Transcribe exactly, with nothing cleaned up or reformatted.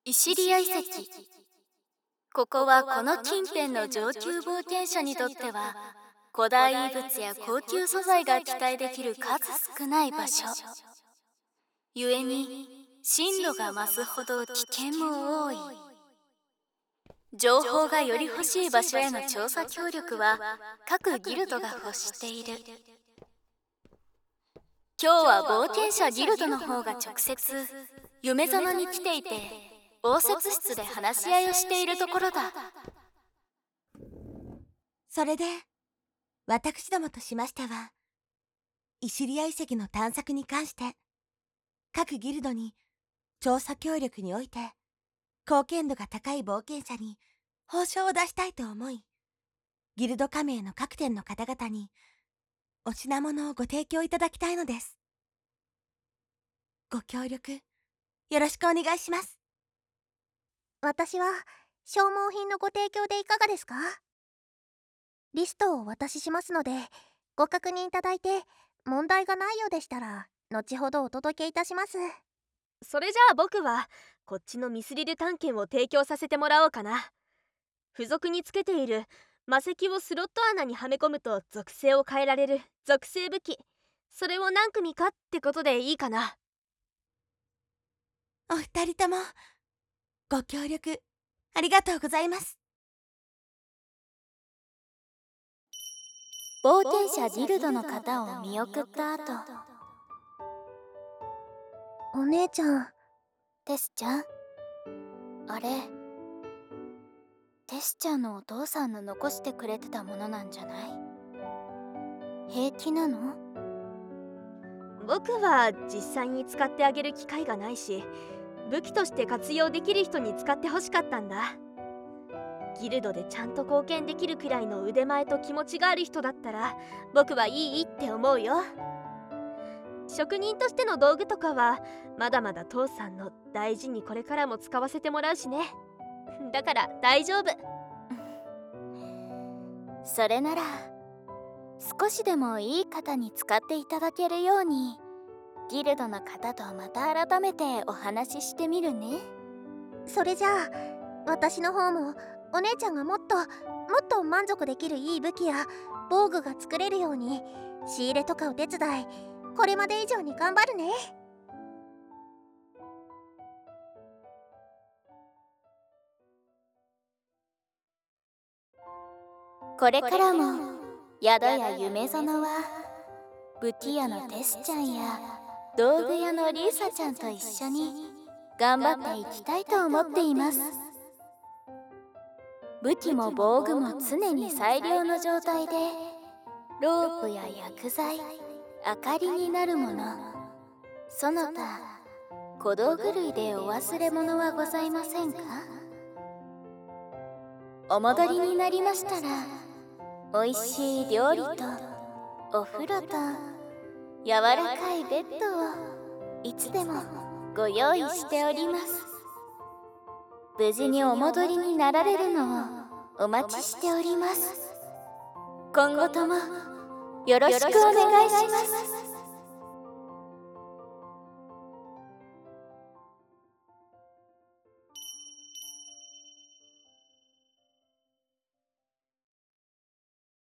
イシリア遺跡。ここはこの近辺の上級冒険者にとっては古代遺物や高級素材が期待できる数少ない場所。故に深度が増すほど危険も多い。情報がより欲しい場所への調査協力は各ギルドが欲している。今日は冒険者ギルドの方が直接夢園に来ていて、応接室で話し合いをしているところだ。 それで私どもとしましては、イシリア遺跡の探索に関して各ギルドに調査協力において貢献度が高い冒険者に報奨を出したいと思い、ギルド加盟の各店の方々にお品物をご提供いただきたいのです。ご協力よろしくお願いします。 私は消耗品のご提供でいかがですか？リストをお渡ししますのでご確認いただいて、問題がないようでしたら後ほどお届けいたします。 それじゃあ僕はこっちのミスリル探検を提供させてもらおうかな。付属につけている魔石をスロット穴にはめ込むと属性を変えられる属性武器、それを何組かってことでいいかな。 お二人ともご協力ありがとうございます。 冒険者ギルドの方を見送った後、 お姉ちゃん。 テスちゃん、あれテスちゃんのお父さんの残してくれてたものなんじゃない？平気なの？ 僕は実際に使ってあげる機会がないし、武器として活用できる人に使ってほしかったんだ。ギルドでちゃんと貢献できるくらいの腕前と気持ちがある人だったら僕はいいって思うよ。職人としての道具とかはまだまだ父さんの大事にこれからも使わせてもらうしね。だから大丈夫。 それなら少しでもいい方に使っていただけるようにギルドの方とまた改めてお話ししてみるね。 それじゃあ私の方もお姉ちゃんがもっともっと満足できるいい武器や防具が作れるように仕入れとかお手伝い、これまで以上に頑張るね。 これからも宿や夢園は武器屋のテスちゃんや道具屋のリーサちゃんと一緒に頑張っていきたいと思っています。武器も防具も常に最良の状態で、ロープや薬剤、明かりになるもの、その他小道具類でお忘れ物はございませんか？お戻りになりましたらおいしい料理とお風呂と柔らかいベッドをいつでもご用意しております。無事にお戻りになられるのをお待ちしております。今後ともよろしくお願いします。